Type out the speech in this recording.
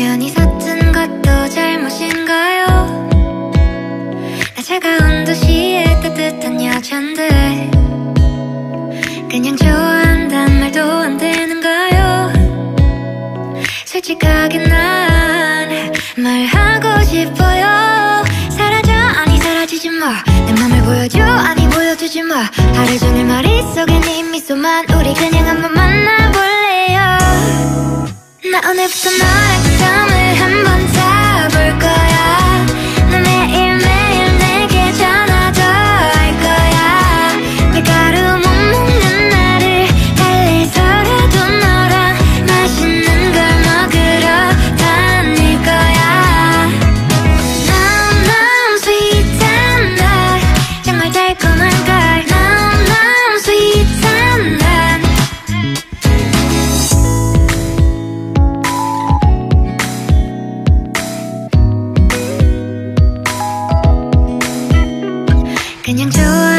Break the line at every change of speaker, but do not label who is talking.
괜히 서툰 것도 잘못인가요? 나 차가운 도시의 따뜻한 여잔데 그냥 좋아한단 말도 안 되는가요? 솔직하게 난 말하고 싶어요. 사라져 아니 사라지지 마. 내 맘을 보여줘 아니 보여주지 마. 하루 종일 머릿속에 네 미소만. 우리 그냥 한번 만나볼래요. 나 오늘부터 너의 부담을 한번 타볼 거야. 나 매일매일 내게 전화도 할 거야. 밀가루 못 먹는 나를 달래서라도 너랑 맛있는 걸 먹으러 다닐 거야. Nom nom sweet and hot. 정말 달콤한 걸. Nom nom sweet and hot. 그냥 좋아